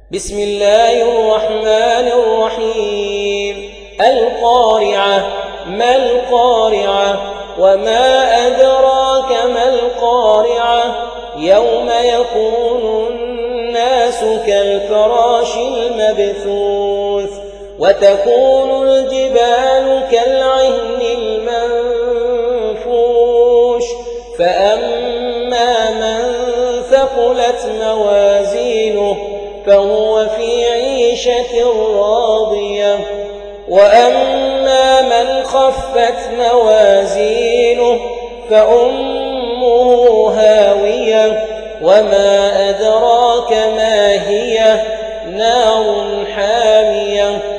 بسم الله الرحمن الرحيم. القارعة. ما القارعة؟ وما أدراك ما القارعة؟ يوم يكون الناس كالفراش المبثوث وتكون الجبال كالعهن المنفوش فأما من ثقلت موازينه فهو في عيشة راضية وأما من خفت موازينه فأمه هاوية وما أدراك ما هي نار حامية